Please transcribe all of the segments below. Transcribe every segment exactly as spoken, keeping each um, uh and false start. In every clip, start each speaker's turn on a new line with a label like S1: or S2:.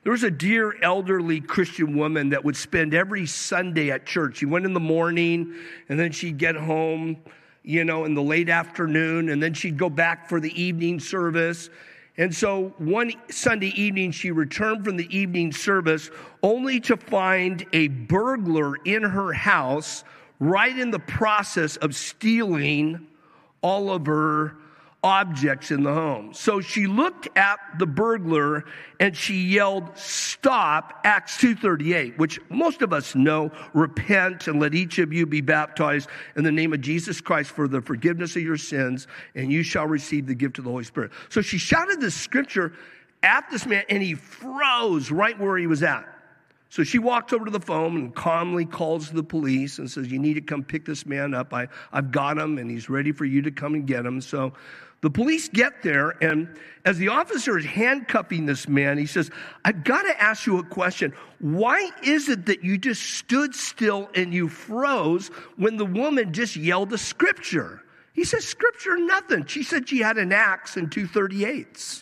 S1: There was a dear elderly Christian woman that would spend every Sunday at church. She went in the morning, and then she'd get home, you know, in the late afternoon, and then she'd go back for the evening service. And so one Sunday evening, she returned from the evening service only to find a burglar in her house right in the process of stealing all of her objects in the home. So she looked at the burglar and she yelled, "Stop," Acts two thirty-eight, which most of us know, "Repent and let each of you be baptized in the name of Jesus Christ for the forgiveness of your sins, and you shall receive the gift of the Holy Spirit." So she shouted this scripture at this man, and he froze right where he was at. So she walks over to the phone and calmly calls the police and says, "You need to come pick this man up. I, I've got him, and he's ready for you to come and get him." So the police get there, and as the officer is handcuffing this man, he says, "I've got to ask you a question. Why is it that you just stood still and you froze when the woman just yelled a scripture?" He says, "Scripture, nothing. She said she had an axe and two thirty-eights.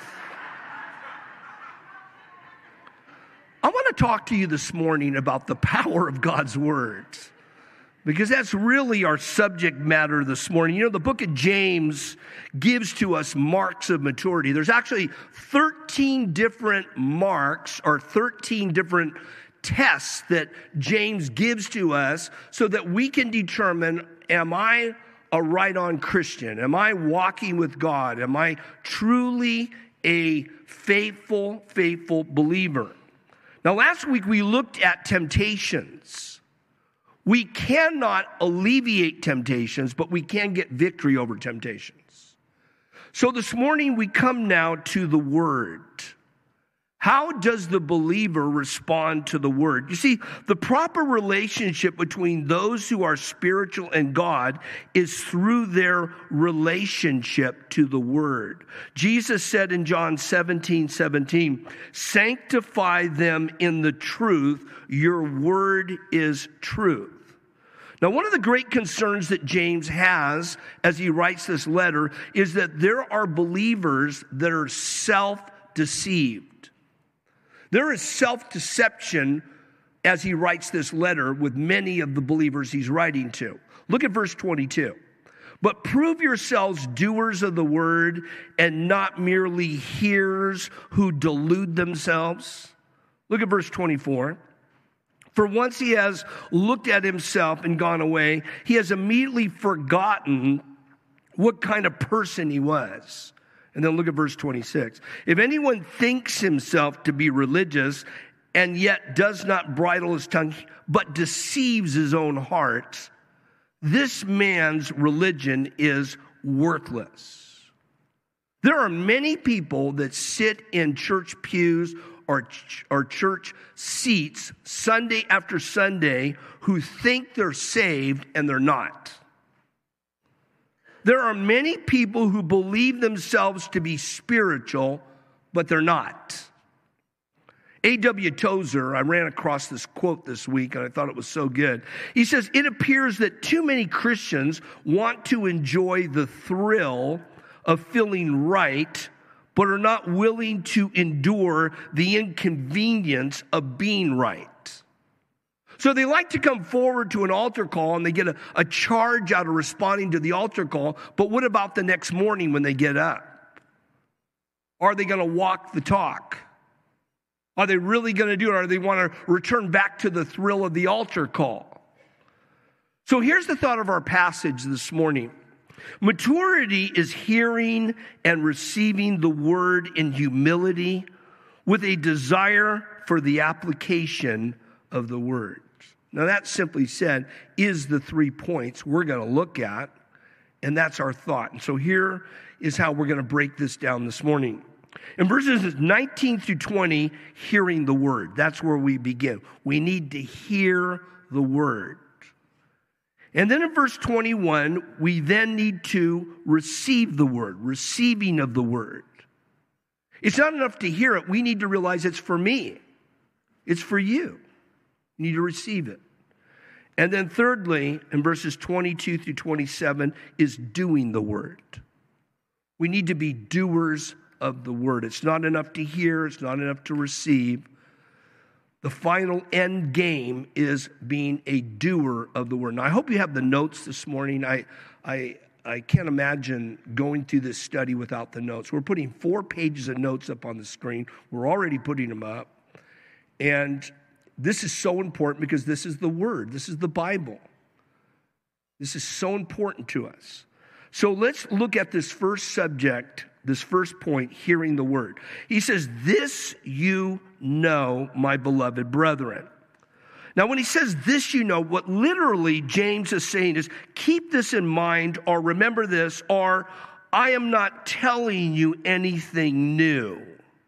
S1: I want to talk to you this morning about the power of God's word, because that's really our subject matter this morning. You know, the book of James gives to us marks of maturity. There's actually thirteen different marks or thirteen different tests that James gives to us so that we can determine, am I a right-on Christian? Am I walking with God? Am I truly a faithful, faithful believer? Now, last week we looked at temptations. We cannot alleviate temptations, but we can get victory over temptations. So this morning we come now to the Word. How does the believer respond to the Word? You see, the proper relationship between those who are spiritual and God is through their relationship to the Word. Jesus said in John seventeen seventeen, "Sanctify them in the truth. Your word is truth." Now, one of the great concerns that James has as he writes this letter is that there are believers that are self-deceived. There is self-deception as he writes this letter with many of the believers he's writing to. Look at verse twenty-two. "But prove yourselves doers of the word and not merely hearers who delude themselves." Look at verse twenty-four. "For once he has looked at himself and gone away, he has immediately forgotten what kind of person he was." And then look at verse twenty-six. "If anyone thinks himself to be religious and yet does not bridle his tongue, but deceives his own heart, this man's religion is worthless." There are many people that sit in church pews or, ch- or church seats Sunday after Sunday who think they're saved and they're not. There are many people who believe themselves to be spiritual, but they're not. A W Tozer, I ran across this quote this week, and I thought it was so good. He says, "It appears that too many Christians want to enjoy the thrill of feeling right, but are not willing to endure the inconvenience of being right." So they like to come forward to an altar call and they get a, a charge out of responding to the altar call, but what about the next morning when they get up? Are they going to walk the talk? Are they really going to do it, or do they want to return back to the thrill of the altar call? So here's the thought of our passage this morning. Maturity is hearing and receiving the word in humility with a desire for the application of the word. Now that, simply said, is the three points we're going to look at, and that's our thought. And so here is how we're going to break this down this morning. In verses nineteen through twenty, hearing the word. That's where we begin. We need to hear the word. And then in verse twenty-one, we then need to receive the word, receiving of the word. It's not enough to hear it. We need to realize it's for me. It's for you. You need to receive it. And then thirdly, in verses twenty-two through twenty-seven, is doing the word. We need to be doers of the word. It's not enough to hear. It's not enough to receive. The final end game is being a doer of the word. Now, I hope you have the notes this morning. I, I, I can't imagine going through this study without the notes. We're putting four pages of notes up on the screen. We're already putting them up. And this is so important because this is the word. This is the Bible. This is so important to us. So let's look at this first subject, this first point, hearing the word. He says, "This you know, my beloved brethren." Now, when he says this you know, what literally James is saying is, keep this in mind, or remember this, or I am not telling you anything new.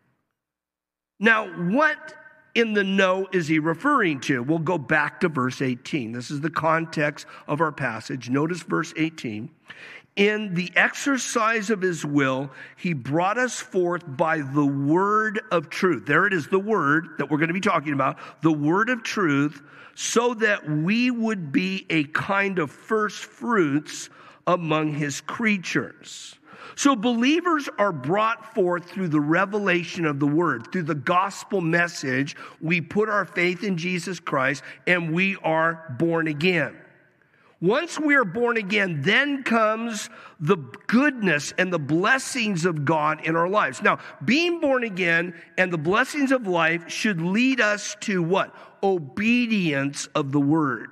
S1: Now, what in the know is he referring to? We'll go back to verse eighteen. This is the context of our passage. Notice verse eighteen. "In the exercise of his will, he brought us forth by the word of truth." There it is, the word that we're going to be talking about, the word of truth, so that we would be a kind of first fruits among his creatures. So believers are brought forth through the revelation of the word, through the gospel message. We put our faith in Jesus Christ and we are born again. Once we are born again, then comes the goodness and the blessings of God in our lives. Now, being born again and the blessings of life should lead us to what? Obedience of the word.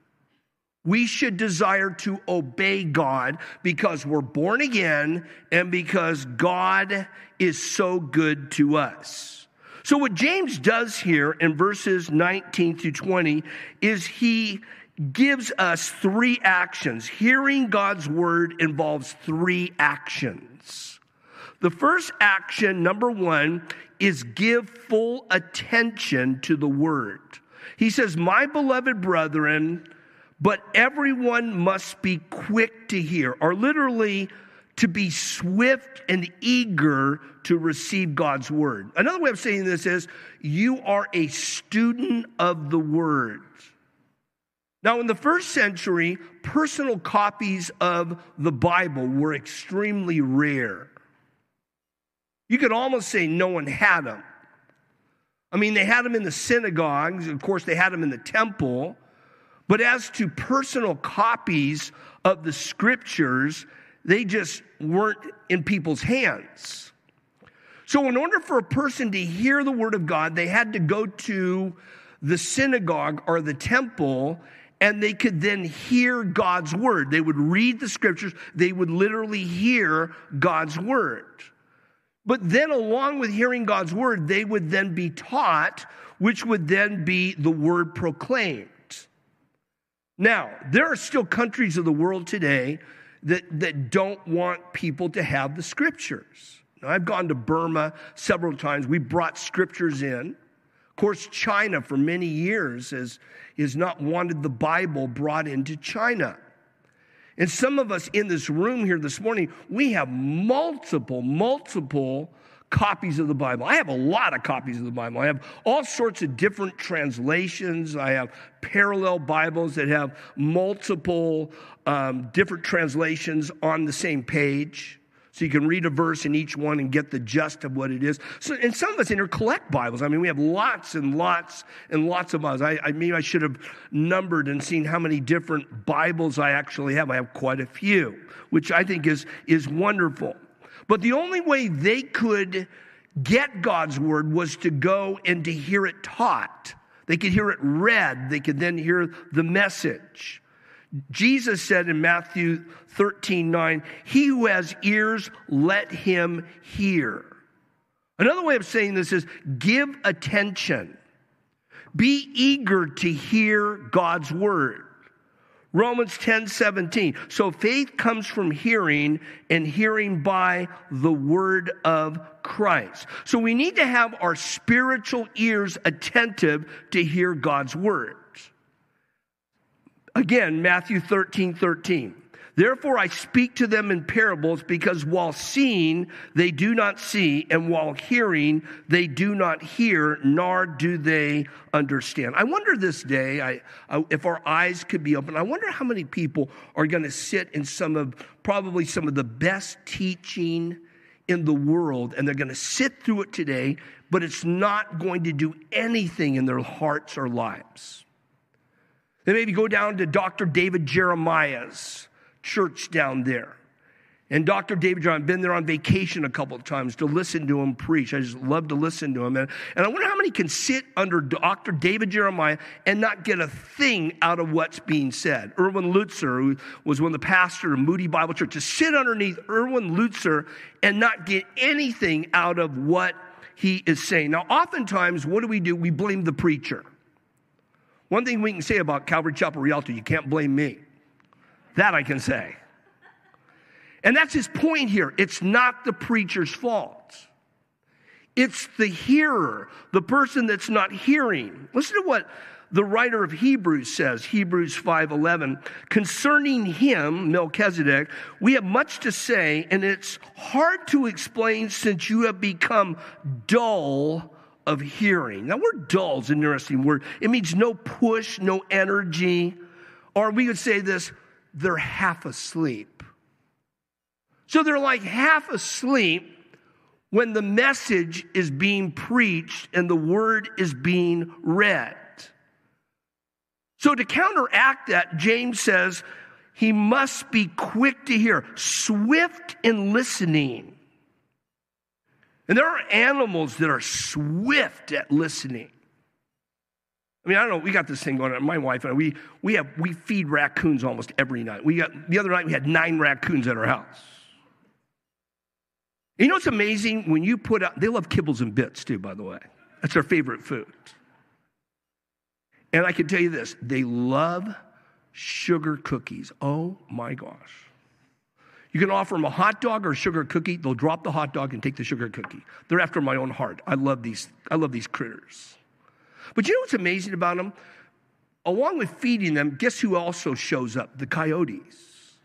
S1: We should desire to obey God because we're born again and because God is so good to us. So what James does here in verses nineteen through twenty is he gives us three actions. Hearing God's word involves three actions. The first action, number one, is give full attention to the word. He says, "My beloved brethren, but everyone must be quick to hear," or literally to be swift and eager to receive God's word. Another way of saying this is, you are a student of the word. Now, in the first century, personal copies of the Bible were extremely rare. You could almost say no one had them. I mean, they had them in the synagogues. Of course, they had them in the temple. But as to personal copies of the scriptures, they just weren't in people's hands. So in order for a person to hear the word of God, they had to go to the synagogue or the temple, and they could then hear God's word. They would read the scriptures. They would literally hear God's word. But then along with hearing God's word, they would then be taught, which would then be the word proclaimed. Now, there are still countries of the world today that, that don't want people to have the scriptures. Now, I've gone to Burma several times. We brought scriptures in. Of course, China for many years has, has not wanted the Bible brought into China. And some of us in this room here this morning, we have multiple, multiple copies of the Bible. I have a lot of copies of the Bible. I have all sorts of different translations. I have parallel Bibles that have multiple um, different translations on the same page. So you can read a verse in each one and get the gist of what it is. So, and some of us in here collect Bibles. I mean, we have lots and lots and lots of Bibles. I, I maybe I should have numbered and seen how many different Bibles I actually have. I have quite a few, which I think is, is wonderful. But the only way they could get God's word was to go and to hear it taught. They could hear it read. They could then hear the message. Jesus said in Matthew thirteen nine, "He who has ears, let him hear." Another way of saying this is give attention. Be eager to hear God's word. Romans ten seventeen. So faith comes from hearing, and hearing by the word of Christ. So we need to have our spiritual ears attentive to hear God's word. Again, Matthew thirteen thirteen. "Therefore I speak to them in parables, because while seeing they do not see, and while hearing they do not hear, nor do they understand." I wonder this day, I, I, if our eyes could be open, I wonder how many people are going to sit in some of, probably some of the best teaching in the world, and they're going to sit through it today, but it's not going to do anything in their hearts or lives. They maybe go down to Doctor David Jeremiah's church down there. And Doctor David Jeremiah, I've been there on vacation a couple of times to listen to him preach. I just love to listen to him. And, and I wonder how many can sit under Doctor David Jeremiah and not get a thing out of what's being said. Erwin Lutzer, who was one of the pastors of Moody Bible Church, to sit underneath Erwin Lutzer and not get anything out of what he is saying. Now, oftentimes, what do we do? We blame the preacher. One thing we can say about Calvary Chapel Rialto, you can't blame me. That I can say. And that's his point here. It's not the preacher's fault. It's the hearer, the person that's not hearing. Listen to what the writer of Hebrews says, Hebrews five eleven. Concerning him, Melchizedek, we have much to say, and it's hard to explain since you have become dull of hearing. That word dull is an interesting word. It means no push, no energy. Or we would say this, they're half asleep. So they're like half asleep when the message is being preached and the word is being read. So to counteract that, James says he must be quick to hear, swift in listening. And there are animals that are swift at listening. I mean, I don't know, we got this thing going on. My wife and I, we, we, have, we feed raccoons almost every night. We got, the other night we had nine raccoons at our house. You know what's amazing? When you put out, they love kibbles and bits too, by the way. That's their favorite food. And I can tell you this, they love sugar cookies. Oh my gosh. You can offer them a hot dog or a sugar cookie, they'll drop the hot dog and take the sugar cookie. They're after my own heart. I love these, I love these critters. But you know what's amazing about them? Along with feeding them, guess who also shows up? The coyotes.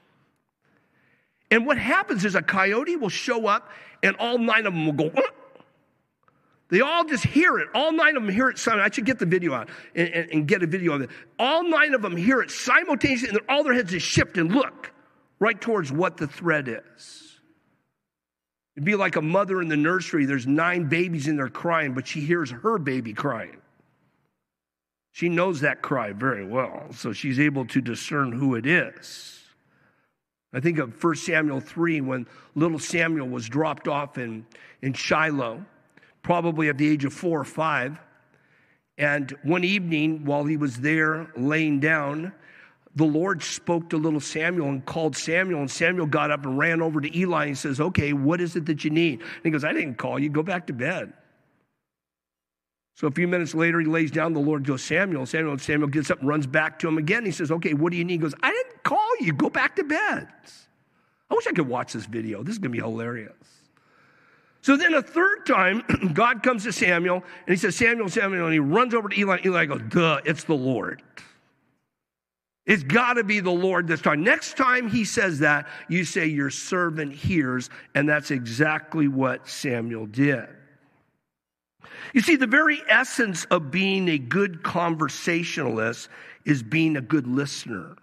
S1: And what happens is a coyote will show up and all nine of them will go, uh! They all just hear it. All nine of them hear it simultaneously. I should get the video out and, and, and get a video of it. All nine of them hear it simultaneously and all their heads just shift and look right towards what the threat is. It'd be like a mother in the nursery. There's nine babies in there crying, but she hears her baby crying. She knows that cry very well, so she's able to discern who it is. I think of First Samuel three when little Samuel was dropped off in, in Shiloh, probably at the age of four or five. And one evening while he was there laying down, the Lord spoke to little Samuel and called Samuel. And Samuel got up and ran over to Eli and says, okay, what is it that you need? And he goes, I didn't call you. Go back to bed. So a few minutes later, he lays down. The Lord goes, Samuel. Samuel, Samuel gets up and runs back to him again. He says, okay, what do you need? He goes, I didn't call you. Go back to bed. I wish I could watch this video. This is going to be hilarious. So then a third time, God comes to Samuel, and he says, Samuel, Samuel, and he runs over to Eli. Eli goes, duh, it's the Lord. It's got to be the Lord this time. Next time he says that, you say, your servant hears, and that's exactly what Samuel did. You see, the very essence of being a good conversationalist is being a good listener.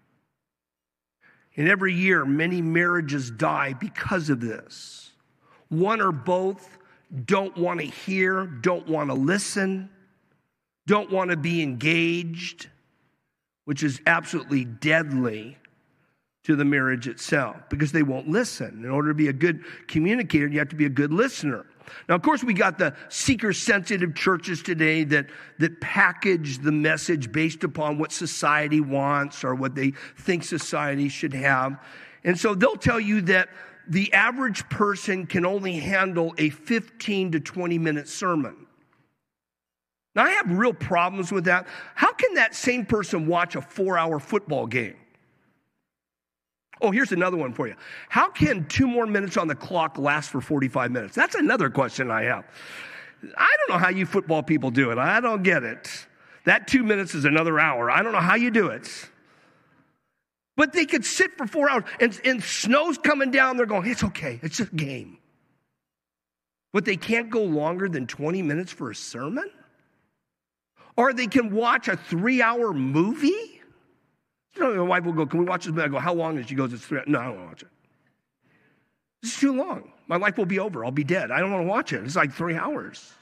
S1: And every year, many marriages die because of this. One or both don't want to hear, don't want to listen, don't want to be engaged, which is absolutely deadly to the marriage itself because they won't listen. In order to be a good communicator, you have to be a good listener. Now, of course, we got the seeker-sensitive churches today that, that package the message based upon what society wants or what they think society should have. And so they'll tell you that the average person can only handle a fifteen to twenty minute sermon. Now, I have real problems with that. How can that same person watch a four hour football game? Oh, here's another one for you. How can two more minutes on the clock last for forty-five minutes? That's another question I have. I don't know how you football people do it. I don't get it. That two minutes is another hour. I don't know how you do it. But they could sit for four hours and, and snow's coming down. They're going, it's okay. It's just a game. But they can't go longer than twenty minutes for a sermon? Or they can watch a three hour movie? You know, my wife will go, can we watch this movie? I go, how long is it? She goes, it's three hours. No, I don't want to watch it. This is too long. My life will be over. I'll be dead. I don't want to watch it. It's like three hours.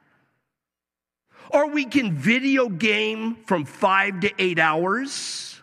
S1: Or we can video game from five to eight hours,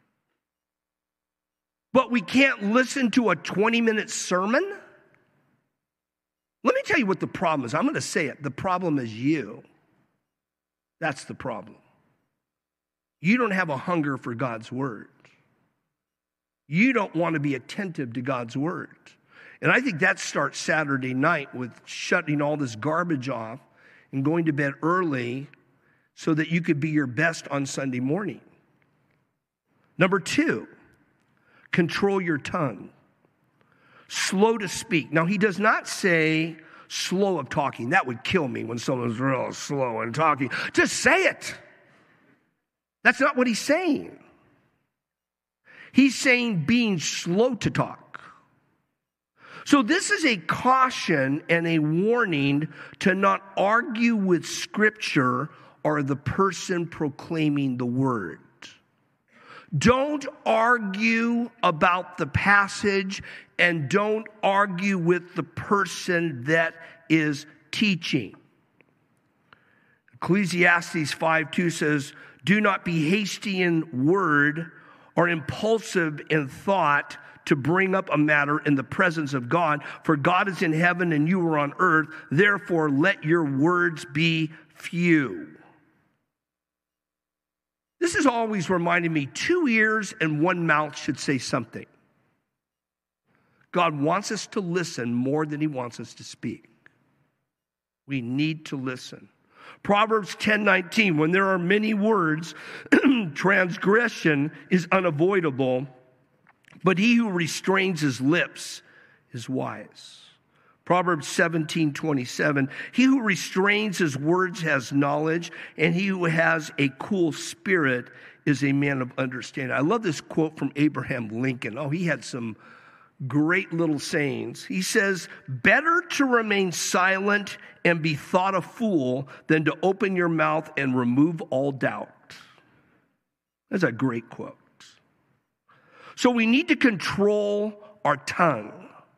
S1: but we can't listen to a twenty-minute sermon. Let me tell you what the problem is. I'm going to say it. The problem is you. That's the problem. You don't have a hunger for God's word. You don't want to be attentive to God's word. And I think that starts Saturday night with shutting all this garbage off and going to bed early so that you could be your best on Sunday morning. Number two, control your tongue. Slow to speak. Now, he does not say slow of talking. That would kill me when someone's real slow in talking. Just say it. That's not what he's saying. He's saying being slow to talk. So this is a caution and a warning to not argue with Scripture or the person proclaiming the word. Don't argue about the passage and don't argue with the person that is teaching. Ecclesiastes five two says, do not be hasty in word or impulsive in thought to bring up a matter in the presence of God, for God is in heaven and you are on earth. Therefore, let your words be few. This is always reminding me, two ears and one mouth should say something. God wants us to listen more than he wants us to speak. We need to listen. Proverbs ten nineteen, when there are many words, transgression is unavoidable, but he who restrains his lips is wise. Proverbs seventeen twenty-seven, he who restrains his words has knowledge, and he who has a cool spirit is a man of understanding. I love this quote from Abraham Lincoln. Oh, he had some great little sayings. He says, better to remain silent and be thought a fool than to open your mouth and remove all doubt. That's a great quote. So we need to control our tongue.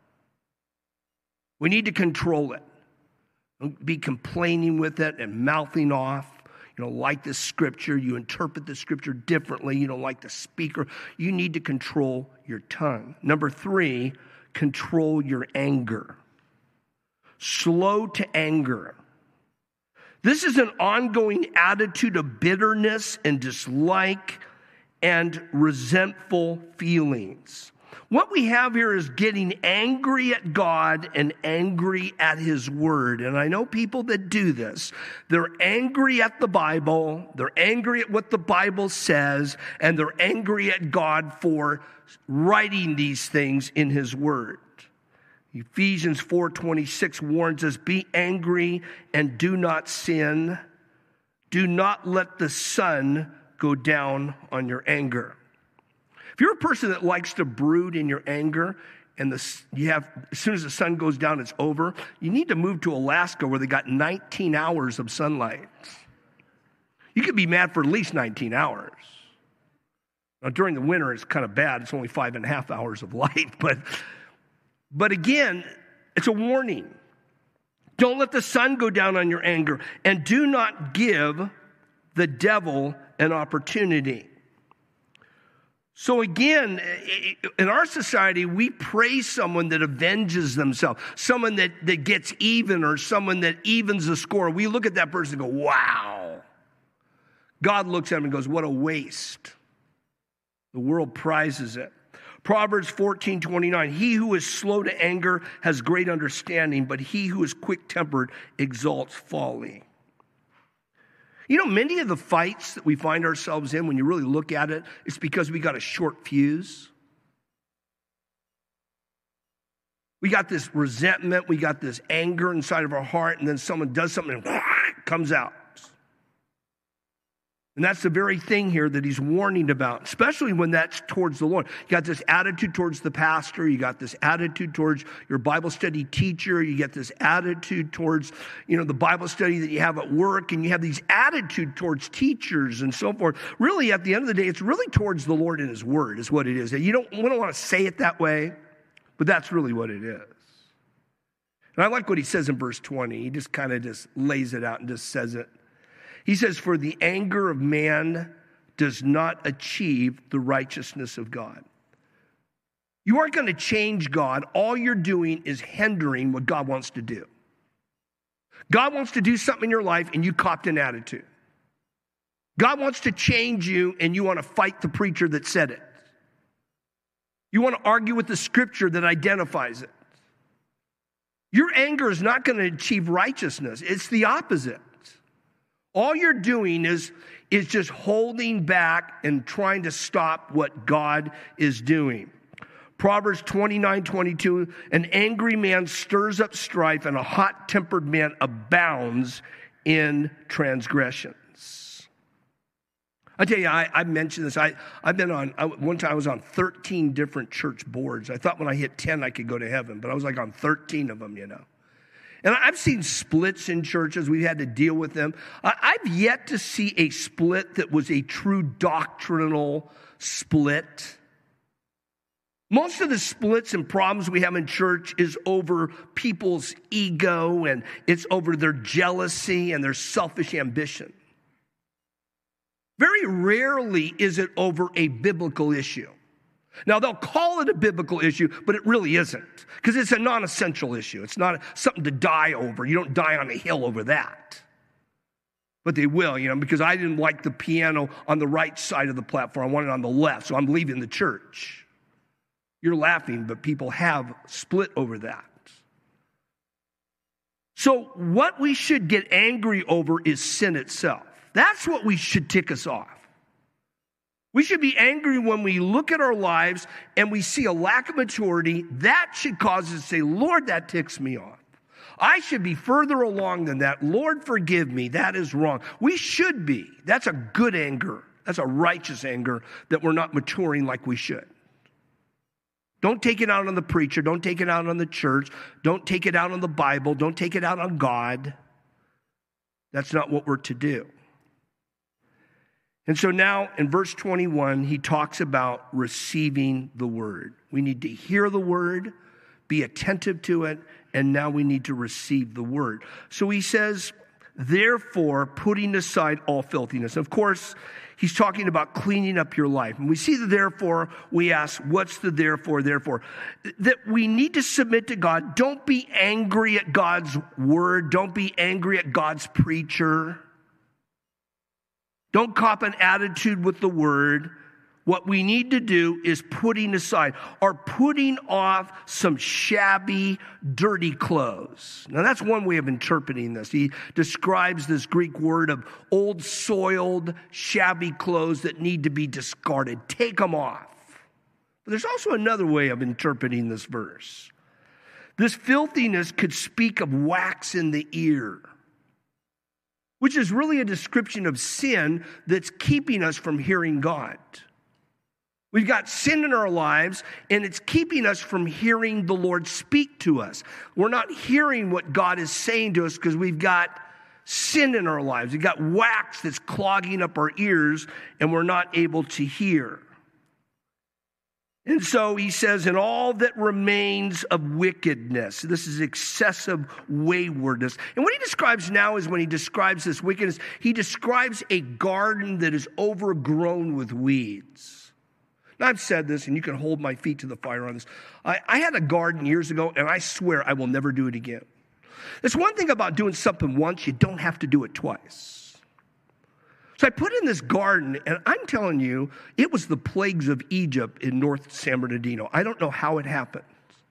S1: We need to control it. Don't be complaining with it and mouthing off. You don't like the scripture. You interpret the scripture differently. You don't like the speaker. You need to control your tongue. Number three, control your anger. Slow to anger. This is an ongoing attitude of bitterness and dislike and resentful feelings. What we have here is getting angry at God and angry at his word. And I know people that do this. They're angry at the Bible, they're angry at what the Bible says, and they're angry at God for writing these things in his word. Ephesians four twenty-six warns us, be angry and do not sin. Do not let the sun go down on your anger. If you're a person that likes to brood in your anger, and the, you have, as soon as the sun goes down, it's over, you need to move to Alaska where they got nineteen hours of sunlight. You could be mad for at least nineteen hours. Now, during the winter, it's kind of bad. It's only five and a half hours of light. But, but again, it's a warning. Don't let the sun go down on your anger, and do not give the devil an opportunity. So again, in our society, we praise someone that avenges themselves, someone that, that gets even, or someone that evens the score. We look at that person and go, wow. God looks at him and goes, what a waste. The world prizes it. Proverbs fourteen twenty-nine, he who is slow to anger has great understanding, but he who is quick-tempered exalts folly. You know, many of the fights that we find ourselves in, when you really look at it, it's because we got a short fuse. We got this resentment, we got this anger inside of our heart, and then someone does something and it comes out. And that's the very thing here that he's warning about, especially when that's towards the Lord. You got this attitude towards the pastor. You got this attitude towards your Bible study teacher. You get this attitude towards, you know, the Bible study that you have at work. And you have these attitude towards teachers and so forth. Really, at the end of the day, it's really towards the Lord and his word is what it is. You don't, we don't want to say it that way, but that's really what it is. And I like what he says in verse twenty. He just kind of just lays it out and just says it. He says, for the anger of man does not achieve the righteousness of God. You aren't going to change God. All you're doing is hindering what God wants to do. God wants to do something in your life and you copped an attitude. God wants to change you and you want to fight the preacher that said it. You want to argue with the scripture that identifies it. Your anger is not going to achieve righteousness. It's the opposite. All you're doing is, is just holding back and trying to stop what God is doing. Proverbs twenty-nine twenty-two, an angry man stirs up strife, and a hot-tempered man abounds in transgressions. I tell you, I, I mentioned this. I, I've been on, I, one time I was on thirteen different church boards. I thought when I hit ten, I could go to heaven, but I was like on thirteen of them, you know. And I've seen splits in churches. We've had to deal with them. I've yet to see a split that was a true doctrinal split. Most of the splits and problems we have in church is over people's ego, and it's over their jealousy and their selfish ambition. Very rarely is it over a biblical issue. Now, they'll call it a biblical issue, but it really isn't, because it's a non-essential issue. It's not something to die over. You don't die on a hill over that. But they will, you know, because I didn't like the piano on the right side of the platform. I wanted it on the left, so I'm leaving the church. You're laughing, but people have split over that. So what we should get angry over is sin itself. That's what we should tick us off. We should be angry when we look at our lives and we see a lack of maturity. That should cause us to say, Lord, that ticks me off. I should be further along than that. Lord, forgive me. That is wrong. We should be. That's a good anger. That's a righteous anger that we're not maturing like we should. Don't take it out on the preacher. Don't take it out on the church. Don't take it out on the Bible. Don't take it out on God. That's not what we're to do. And so now in verse twenty-one, he talks about receiving the word. We need to hear the word, be attentive to it, and now we need to receive the word. So he says, therefore, putting aside all filthiness. Of course, he's talking about cleaning up your life. And we see the therefore, we ask, what's the therefore, therefore? That we need to submit to God. Don't be angry at God's word. Don't be angry at God's preacher. Don't cop an attitude with the word. What we need to do is putting aside or putting off some shabby, dirty clothes. Now, that's one way of interpreting this. He describes this Greek word of old, soiled, shabby clothes that need to be discarded. Take them off. But there's also another way of interpreting this verse. This filthiness could speak of wax in the ear, which is really a description of sin that's keeping us from hearing God. We've got sin in our lives, and it's keeping us from hearing the Lord speak to us. We're not hearing what God is saying to us because we've got sin in our lives. We've got wax that's clogging up our ears, and we're not able to hear. And so he says, and all that remains of wickedness. This is excessive waywardness. And what he describes now is when he describes this wickedness, he describes a garden that is overgrown with weeds. Now, I've said this, and you can hold my feet to the fire on this. I, I had a garden years ago, and I swear I will never do it again. There's one thing about doing something once, you don't have to do it twice. So I put in this garden, and I'm telling you, it was the plagues of Egypt in North San Bernardino. I don't know how it happened.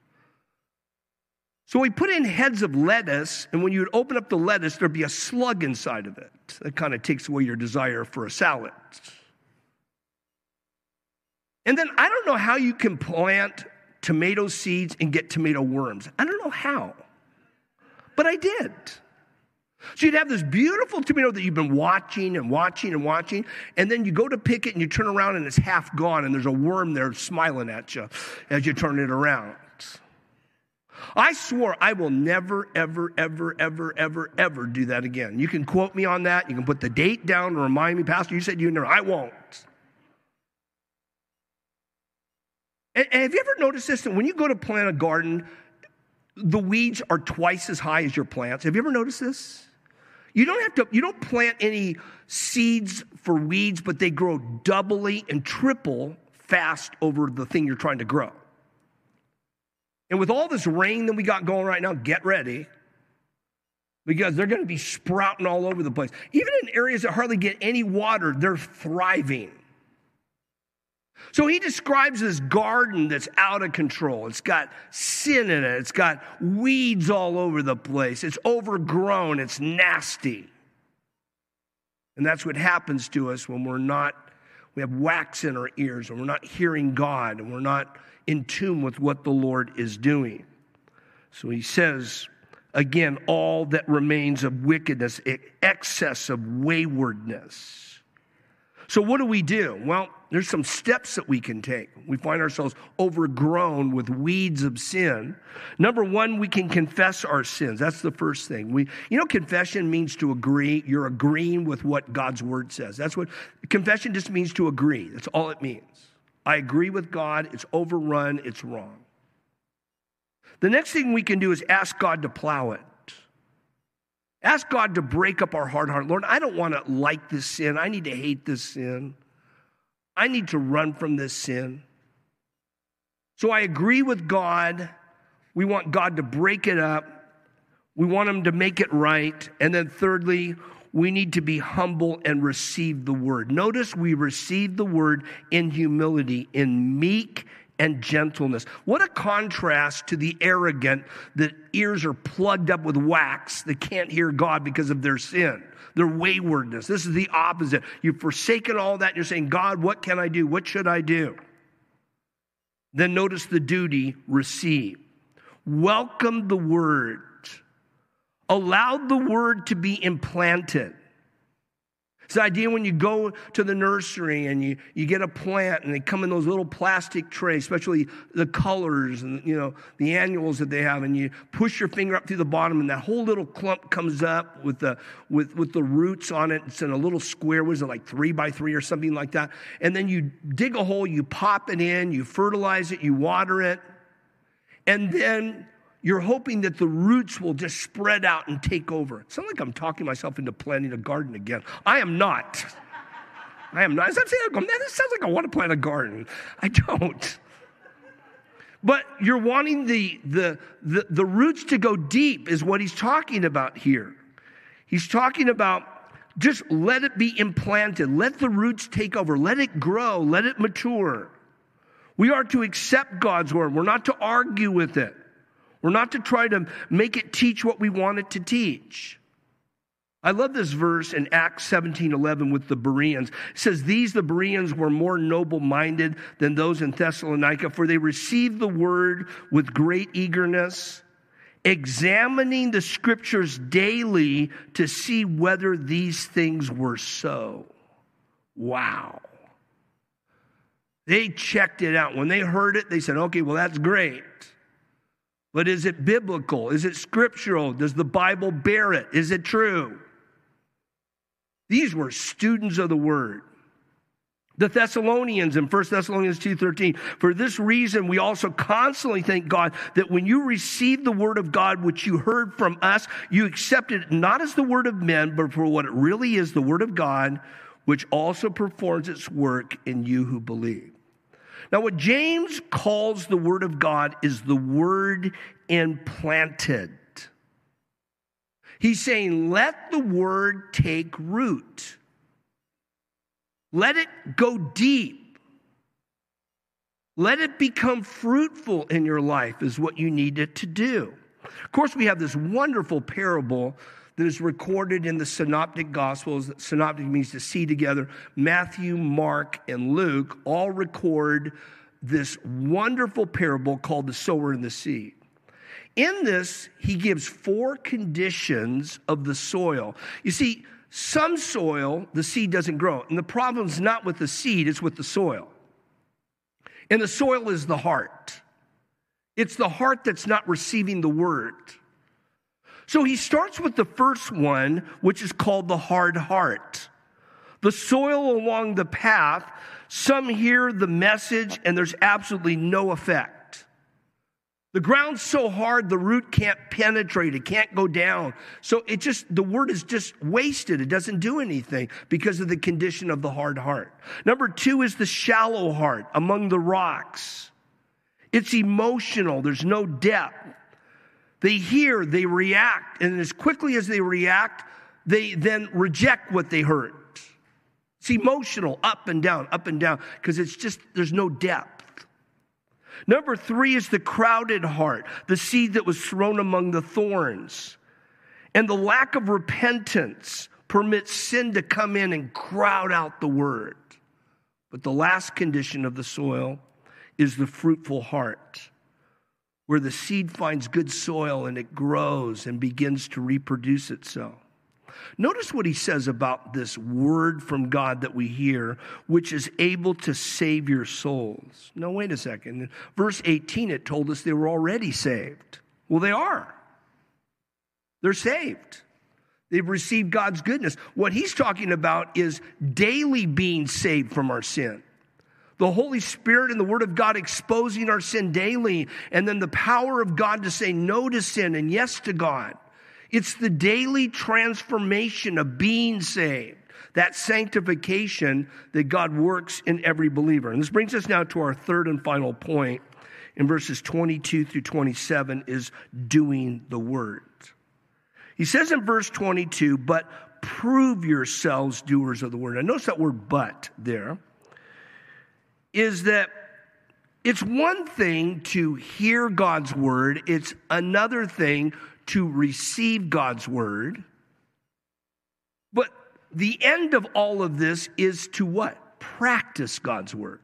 S1: So we put in heads of lettuce, and when you would open up the lettuce, there'd be a slug inside of it. That kind of takes away your desire for a salad. And then I don't know how you can plant tomato seeds and get tomato worms. I don't know how, but I did. So you'd have this beautiful tomato that you've been watching and watching and watching, and then you go to pick it and you turn around and it's half gone and there's a worm there smiling at you as you turn it around. I swore I will never, ever, ever, ever, ever, ever do that again. You can quote me on that. You can put the date down and remind me, Pastor, you said you never. I won't. And, and have you ever noticed this? That when you go to plant a garden, the weeds are twice as high as your plants. Have you ever noticed this? You don't have to, you don't plant any seeds for weeds, but they grow doubly and triple fast over the thing you're trying to grow. And with all this rain that we got going right now, get ready, because they're going to be sprouting all over the place. Even in areas that hardly get any water, they're thriving. So he describes this garden that's out of control. It's got sin in it. It's got weeds all over the place. It's overgrown. It's nasty. And that's what happens to us when we're not, we have wax in our ears and we're not hearing God and we're not in tune with what the Lord is doing. So he says, again, all that remains of wickedness, excess of waywardness. So what do we do? Well, there's some steps that we can take. We find ourselves overgrown with weeds of sin. Number one, we can confess our sins. That's the first thing. We, you know, confession means to agree. You're agreeing with what God's word says. That's what confession just means, to agree. That's all it means. I agree with God. It's overrun. It's wrong. The next thing we can do is ask God to plow it. Ask God to break up our hard heart. Lord, I don't want to like this sin. I need to hate this sin. I need to run from this sin. So I agree with God. We want God to break it up. We want him to make it right. And then thirdly, we need to be humble and receive the word. Notice we receive the word in humility, in meek and gentleness. What a contrast to the arrogant that ears are plugged up with wax that can't hear God because of their sin, their waywardness. This is the opposite. You've forsaken all that and you're saying, God, what can I do? What should I do? Then notice the duty, receive. Welcome the word. Allow the word to be implanted. It's the idea when you go to the nursery and you, you get a plant and they come in those little plastic trays, especially the colors and, you know, the annuals that they have, and you push your finger up through the bottom and that whole little clump comes up with the with, with the roots on it. It's in a little square, was it like three by three or something like that? And then you dig a hole, you pop it in, you fertilize it, you water it, and then you're hoping that the roots will just spread out and take over. It sounds like I'm talking myself into planting a garden again. I am not. I am not. As I'm saying, I go, man, this sounds like I want to plant a garden. I don't. But you're wanting the, the, the, the roots to go deep is what he's talking about here. He's talking about just let it be implanted. Let the roots take over. Let it grow. Let it mature. We are to accept God's word. We're not to argue with it. We're not to try to make it teach what we want it to teach. I love this verse in Acts seventeen eleven with the Bereans. It says, these, the Bereans, were more noble-minded than those in Thessalonica, for they received the word with great eagerness, examining the scriptures daily to see whether these things were so. Wow. They checked it out. When they heard it, they said, okay, well, that's great. But is it biblical? Is it scriptural? Does the Bible bear it? Is it true? These were students of the word. The Thessalonians in First Thessalonians two thirteen, for this reason we also constantly thank God that when you received the word of God which you heard from us, you accepted it not as the word of men, but for what it really is, the word of God, which also performs its work in you who believe. Now, what James calls the word of God is the word implanted. He's saying, let the word take root. Let it go deep. Let it become fruitful in your life is what you need it to do. Of course, we have this wonderful parable that is recorded in the Synoptic Gospels. Synoptic means to see together. Matthew, Mark, and Luke all record this wonderful parable called the sower and the seed. In this, he gives four conditions of the soil. You see, some soil, the seed doesn't grow. And the problem's not with the seed, it's with the soil. And the soil is the heart. It's the heart that's not receiving the word. So he starts with the first one, which is called the hard heart. The soil along the path, some hear the message and there's absolutely no effect. The ground's so hard, the root can't penetrate. It can't go down. So it just, the word is just wasted. It doesn't do anything because of the condition of the hard heart. Number two is the shallow heart among the rocks. It's emotional. There's no depth. They hear, they react, and as quickly as they react, they then reject what they heard. It's emotional, up and down, up and down, because it's just, there's no depth. Number three is the crowded heart, the seed that was thrown among the thorns. And the lack of repentance permits sin to come in and crowd out the word. But the last condition of the soil is the fruitful heart, where the seed finds good soil and it grows and begins to reproduce itself. Notice what he says about this word from God that we hear, which is able to save your souls. No, wait a second. In verse eighteen, it told us they were already saved. Well, they are. They're saved. They've received God's goodness. What he's talking about is daily being saved from our sin. The Holy Spirit and the Word of God exposing our sin daily, and then the power of God to say no to sin and yes to God. It's the daily transformation of being saved, that sanctification that God works in every believer. And this brings us now to our third and final point in verses twenty-two through twenty-seven is doing the word. He says in verse twenty-two, but prove yourselves doers of the word. And notice that word but there is that it's one thing to hear God's word. It's another thing to receive God's word. But the end of all of this is to what? Practice God's word.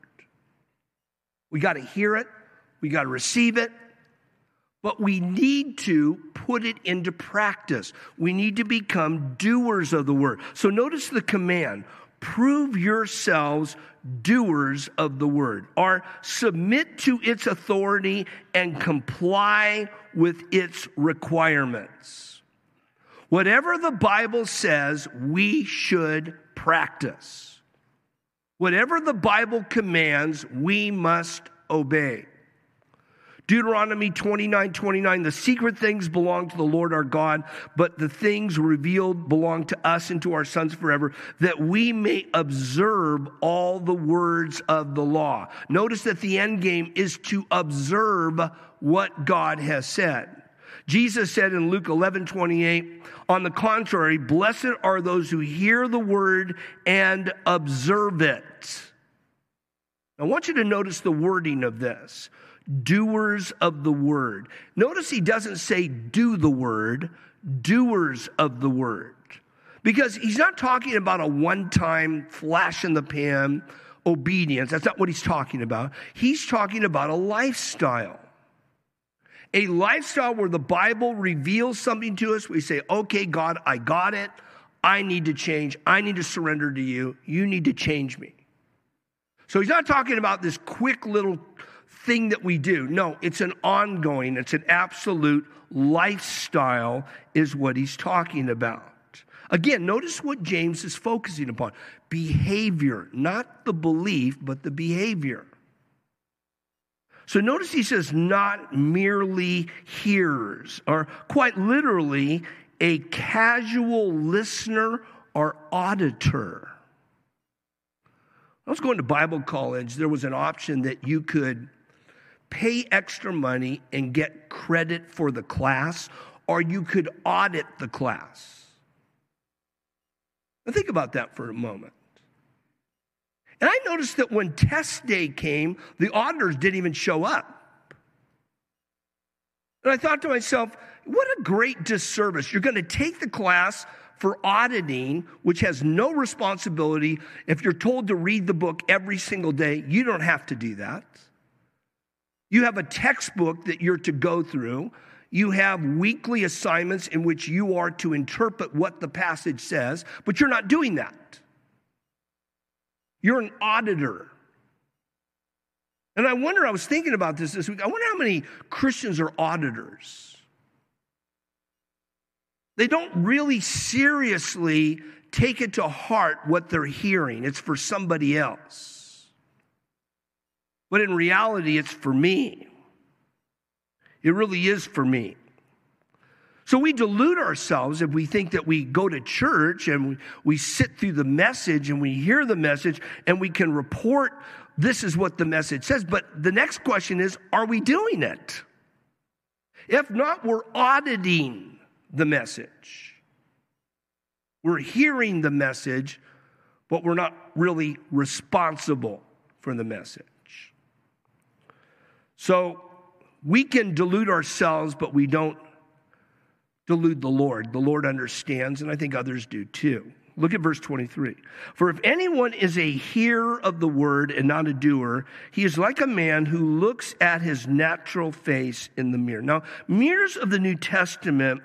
S1: We got to hear it. We got to receive it. But we need to put it into practice. We need to become doers of the word. So notice the command. Prove yourselves doers of the word, or submit to its authority and comply with its requirements. Whatever the Bible says, we should practice. Whatever the Bible commands, we must obey. Deuteronomy twenty-nine twenty-nine, the secret things belong to the Lord our God, but the things revealed belong to us and to our sons forever, that we may observe all the words of the law. Notice that the end game is to observe what God has said. Jesus said in Luke eleven twenty-eight, on the contrary, blessed are those who hear the word and observe it. I want you to notice the wording of this. Doers of the word. Notice he doesn't say do the word, doers of the word. Because he's not talking about a one-time flash in the pan obedience. That's not what he's talking about. He's talking about a lifestyle. A lifestyle where the Bible reveals something to us. We say, okay, God, I got it. I need to change. I need to surrender to you. You need to change me. So he's not talking about this quick little thing that we do. No, it's an ongoing, it's an absolute lifestyle is what he's talking about. Again, notice what James is focusing upon. Behavior, not the belief, but the behavior. So notice he says not merely hearers, or quite literally a casual listener or auditor. I was going to Bible college. There was an option that you could pay extra money and get credit for the class, or you could audit the class. Now think about that for a moment. And I noticed that when test day came, the auditors didn't even show up. And I thought to myself, what a great disservice. You're going to take the class for auditing, which has no responsibility. If you're told to read the book every single day, you don't have to do that. You have a textbook that you're to go through. You have weekly assignments in which you are to interpret what the passage says, but you're not doing that. You're an auditor. And I wonder, I was thinking about this this week, I wonder how many Christians are auditors. They don't really seriously take it to heart what they're hearing. It's for somebody else. But in reality, it's for me. It really is for me. So we delude ourselves if we think that we go to church and we, we sit through the message and we hear the message and we can report this is what the message says. But the next question is, are we doing it? If not, we're auditing the message. We're hearing the message, but we're not really responsible for the message. So we can delude ourselves, but we don't delude the Lord. The Lord understands, and I think others do too. Look at verse twenty-three. For if anyone is a hearer of the word and not a doer, he is like a man who looks at his natural face in the mirror. Now, mirrors of the New Testament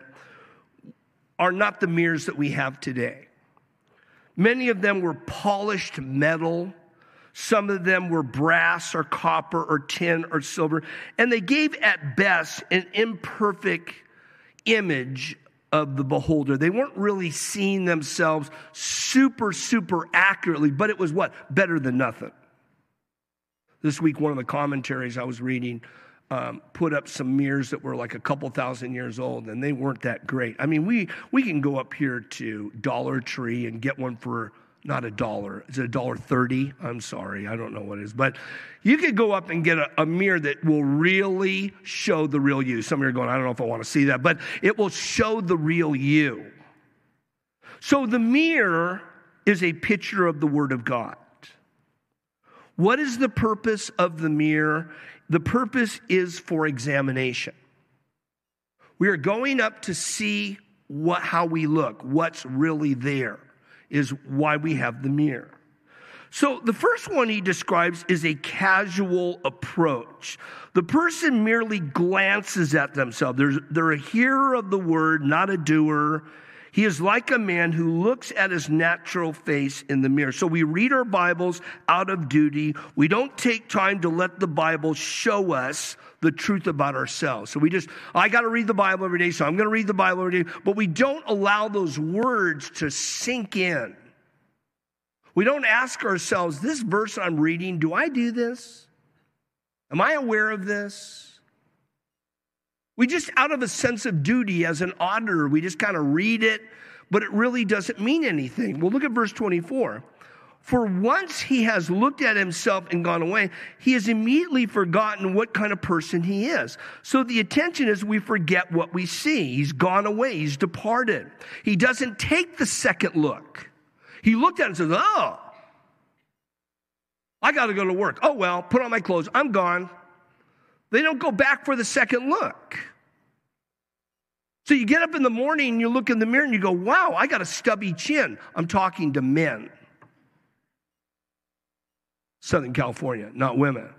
S1: are not the mirrors that we have today. Many of them were polished metal. Some of them were brass or copper or tin or silver. And they gave at best an imperfect image of the beholder. They weren't really seeing themselves super, super accurately, but it was what? Better than nothing. This week, one of the commentaries I was reading um, put up some mirrors that were like a couple thousand years old, and they weren't that great. I mean, we, we can go up here to Dollar Tree and get one for not a dollar. Is it a dollar thirty? I'm sorry, I don't know what it is. But you could go up and get a, a mirror that will really show the real you. Some of you are going, I don't know if I want to see that, but it will show the real you. So the mirror is a picture of the Word of God. What is the purpose of the mirror? The purpose is for examination. We are going up to see what, how we look, what's really there. Is why we have the mirror. So the first one he describes is a casual approach. The person merely glances at themselves. They're, they're a hearer of the word, not a doer. He is like a man who looks at his natural face in the mirror. So we read our Bibles out of duty. We don't take time to let the Bible show us the truth about ourselves. So we just, I got to read the Bible every day, so I'm going to read the Bible every day. But we don't allow those words to sink in. We don't ask ourselves, this verse I'm reading, do I do this? Am I aware of this? We just, out of a sense of duty as an auditor, we just kind of read it, but it really doesn't mean anything. Well, look at verse twenty-four. For once he has looked at himself and gone away, he has immediately forgotten what kind of person he is. So the attention is we forget what we see. He's gone away. He's departed. He doesn't take the second look. He looked at it and says, oh, I got to go to work. Oh, well, put on my clothes. I'm gone. They don't go back for the second look. So you get up in the morning and you look in the mirror and you go, wow, I got a stubby chin. I'm talking to men. Southern California, not women.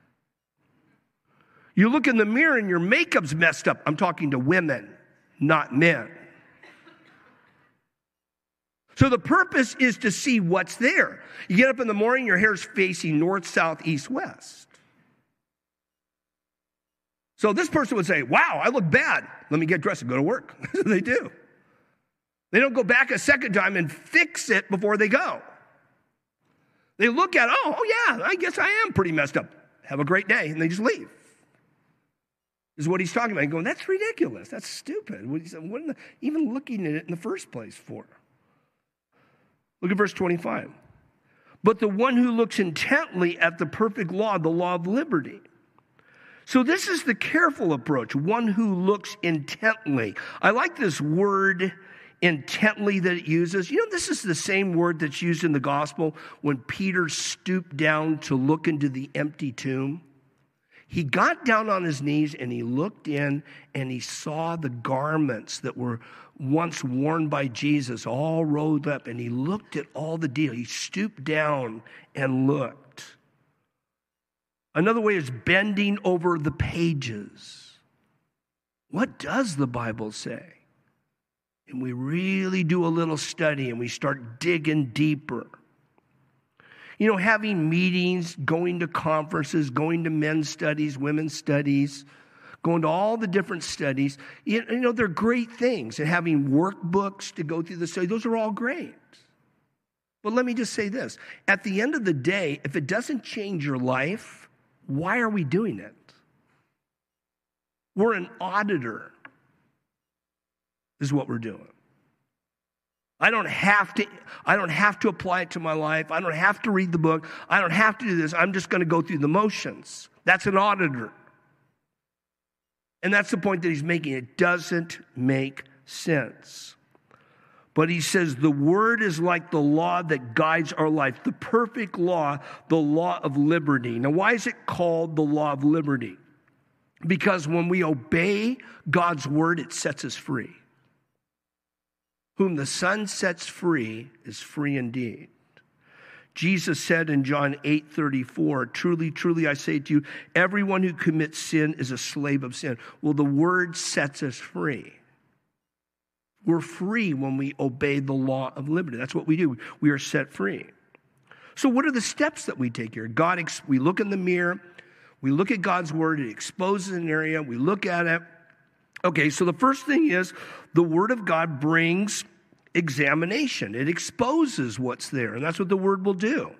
S1: You look in the mirror and your makeup's messed up. I'm talking to women, not men. So the purpose is to see what's there. You get up in the morning, your hair's facing north, south, east, west. So this person would say, wow, I look bad. Let me get dressed and go to work. They do. They don't go back a second time and fix it before they go. They look at, oh, oh, yeah, I guess I am pretty messed up. Have a great day. And they just leave. This is what he's talking about. He's going, that's ridiculous. That's stupid. What, what the, even looking at it in the first place for? Look at verse twenty-five. But the one who looks intently at the perfect law, the law of liberty. So this is the careful approach, one who looks intently. I like this word intently that it uses. You know, this is the same word that's used in the gospel when Peter stooped down to look into the empty tomb. He got down on his knees and he looked in and he saw the garments that were once worn by Jesus all rolled up, and he looked at all the deal. He stooped down and looked. Another way is bending over the pages. What does the Bible say? And we really do a little study and we start digging deeper. You know, having meetings, going to conferences, going to men's studies, women's studies, going to all the different studies, you know, they're great things. And having workbooks to go through the study, those are all great. But let me just say this. At the end of the day, if it doesn't change your life, why are we doing it? We're an auditor, is what we're doing. I don't have to, I don't have to apply it to my life. I don't have to read the book. I don't have to do this. I'm just going to go through the motions. That's an auditor. And that's the point that he's making. It doesn't make sense. But he says the word is like the law that guides our life, the perfect law, the law of liberty. Now, why is it called the law of liberty? Because when we obey God's word, it sets us free. Whom the Son sets free is free indeed. Jesus said in John eight thirty-four, truly, truly, I say to you, everyone who commits sin is a slave of sin. Well, the word sets us free. We're free when we obey the law of liberty. That's what we do. We are set free. So what are the steps that we take here? God, we look in the mirror. We look at God's word. It exposes an area. We look at it. Okay, so the first thing is the word of God brings examination. It exposes what's there, and that's what the word will do.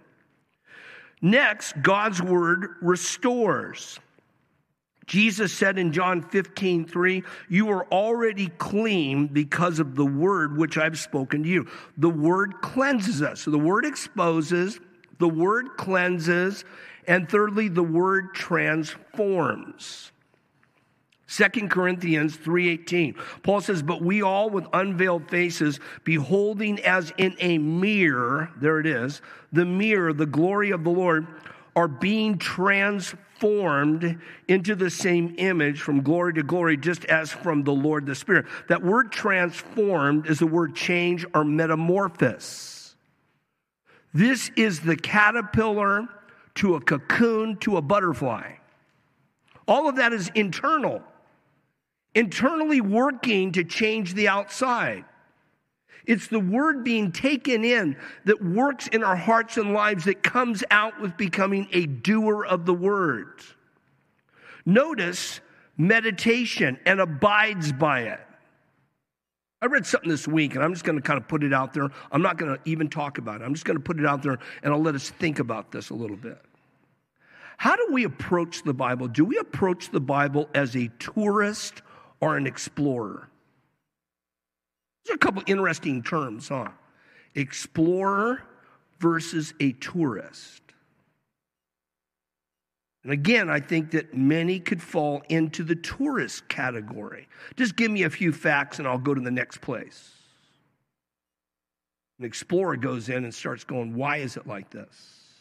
S1: Next, God's word restores. Jesus said in John fifteen three, you are already clean because of the word which I've spoken to you. The word cleanses us. So the word exposes, the word cleanses, and thirdly, the word transforms. Second Corinthians three eighteen, Paul says, but we all with unveiled faces, beholding as in a mirror, there it is, the mirror, the glory of the Lord, are being transformed into the same image from glory to glory, just as from the Lord the Spirit. That word transformed is the word change or metamorphosis. This is the caterpillar to a cocoon to a butterfly. All of that is internal. Internally working to change the outside. It's the word being taken in that works in our hearts and lives that comes out with becoming a doer of the word. Notice meditation and abides by it. I read something this week, and I'm just going to kind of put it out there. I'm not going to even talk about it. I'm just going to put it out there, and I'll let us think about this a little bit. How do we approach the Bible? Do we approach the Bible as a tourist or an explorer? These are a couple interesting terms, huh? Explorer versus a tourist. And again, I think that many could fall into the tourist category. Just give me a few facts and I'll go to the next place. An explorer goes in and starts going, why is it like this?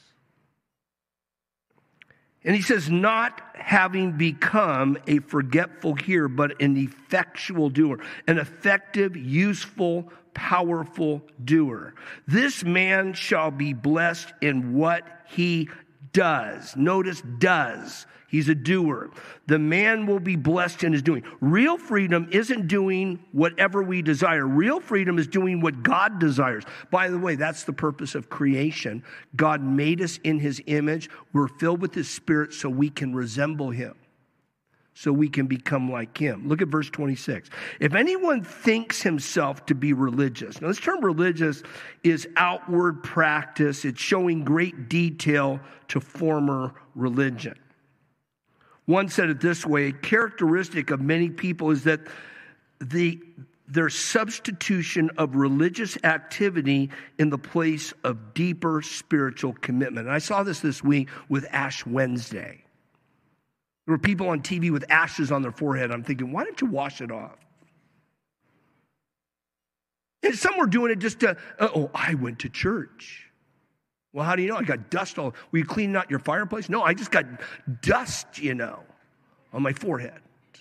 S1: And he says, not having become a forgetful hearer, but an effectual doer, an effective, useful, powerful doer. This man shall be blessed in what he does. Notice does. He's a doer. The man will be blessed in his doing. Real freedom isn't doing whatever we desire. Real freedom is doing what God desires. By the way, that's the purpose of creation. God made us in his image. We're filled with his spirit so we can resemble him, so we can become like him. Look at verse twenty-six. If anyone thinks himself to be religious. Now, this term religious is outward practice. It's showing great detail to former religion. One said it this way, a characteristic of many people is that the their substitution of religious activity in the place of deeper spiritual commitment. And I saw this this week with Ash Wednesday. There were people on T V with ashes on their forehead. I'm thinking, why don't you wash it off? And some were doing it just to, oh, I went to church. Well, how do you know? I got dust all, were you cleaning out your fireplace? No, I just got dust, you know, on my forehead.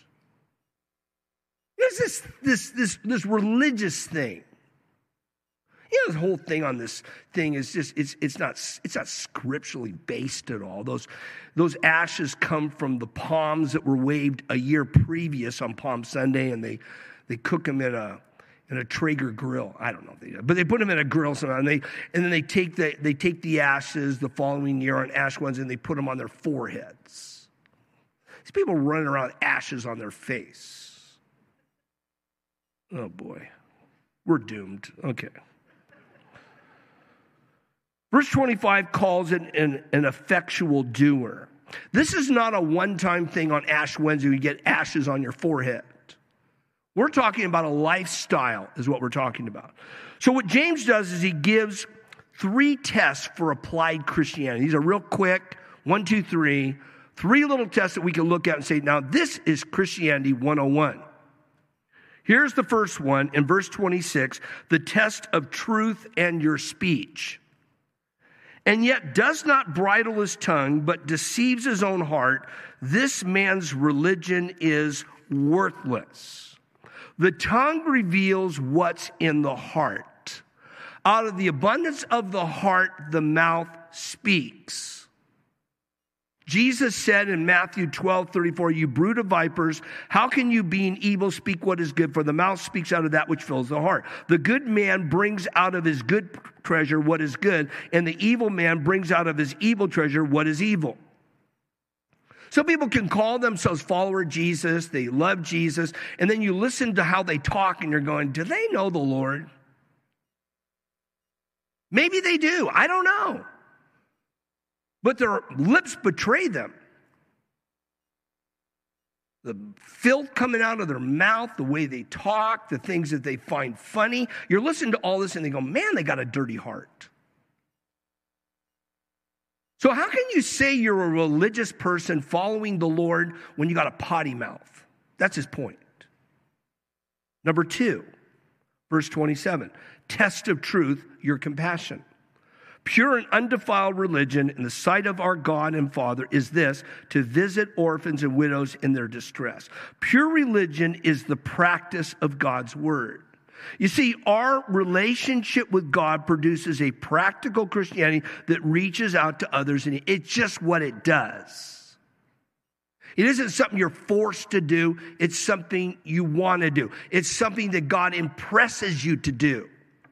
S1: There's this, this, this, this religious thing. You know, this whole thing on this thing is just, it's it's not it's not scripturally based at all. Those, those ashes come from the palms that were waved a year previous on Palm Sunday, and they, they cook them in a in a Traeger grill. I don't know if they do, but they put them in a grill somehow, and they and then they take the they take the ashes the following year on Ash Wednesday, and they put them on their foreheads. These people running around with ashes on their face. Oh boy, we're doomed. Okay. Verse twenty-five calls it an, an effectual doer. This is not a one-time thing on Ash Wednesday. You get ashes on your forehead. We're talking about a lifestyle is what we're talking about. So what James does is he gives three tests for applied Christianity. These are real quick, one, two, three. Three little tests that we can look at and say, now this is Christianity one oh one. Here's the first one in verse twenty-six, the test of truth and your speech. And yet does not bridle his tongue, but deceives his own heart. This man's religion is worthless. The tongue reveals what's in the heart. Out of the abundance of the heart, the mouth speaks. Jesus said in Matthew twelve thirty-four, you brood of vipers, how can you, being evil, speak what is good? For the mouth speaks out of that which fills the heart. The good man brings out of his good treasure what is good, and the evil man brings out of his evil treasure what is evil. Some people can call themselves follower of Jesus, they love Jesus, and then you listen to how they talk and you're going, do they know the Lord? Maybe they do, I don't know. But their lips betray them. The filth coming out of their mouth, the way they talk, the things that they find funny. You're listening to all this and they go, man, they got a dirty heart. So how can you say you're a religious person following the Lord when you got a potty mouth? That's his point. Number two, verse twenty-seven, test of truth, your compassion. Pure and undefiled religion in the sight of our God and Father is this, to visit orphans and widows in their distress. Pure religion is the practice of God's word. You see, our relationship with God produces a practical Christianity that reaches out to others, and it's just what it does. It isn't something you're forced to do. It's something you want to do. It's something that God impresses you to do.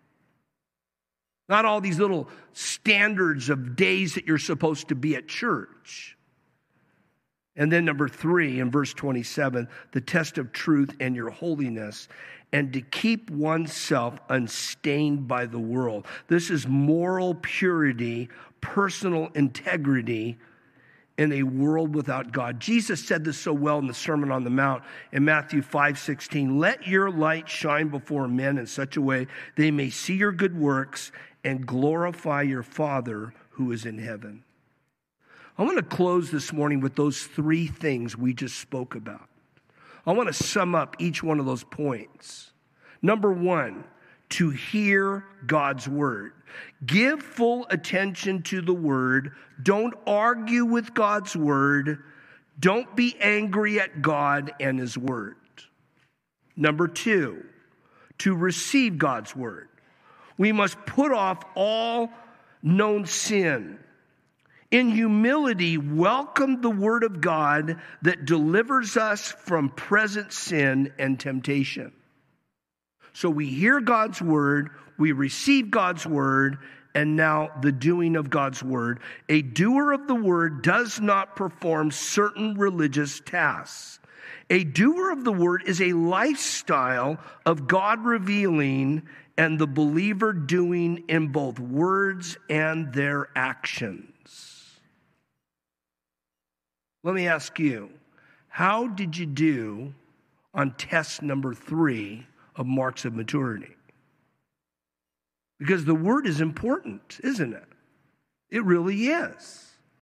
S1: Not all these little standards of days that you're supposed to be at church. And then number three, in verse twenty-seven, the test of truth and your holiness, and to keep oneself unstained by the world. This is moral purity, personal integrity in a world without God. Jesus said this so well in the Sermon on the Mount in Matthew five sixteen. Let your light shine before men in such a way they may see your good works and glorify your Father who is in heaven. I want to close this morning with those three things we just spoke about. I want to sum up each one of those points. Number one, to hear God's word. Give full attention to the word. Don't argue with God's word. Don't be angry at God and his word. Number two, to receive God's word. We must put off all known sin. In humility, welcome the word of God that delivers us from present sin and temptation. So we hear God's word, we receive God's word, and now the doing of God's word. A doer of the word does not perform certain religious tasks. A doer of the word is a lifestyle of God revealing and the believer doing in both words and their actions. Let me ask you, how did you do on test number three of marks of maturity? Because the word is important, isn't it? It really is.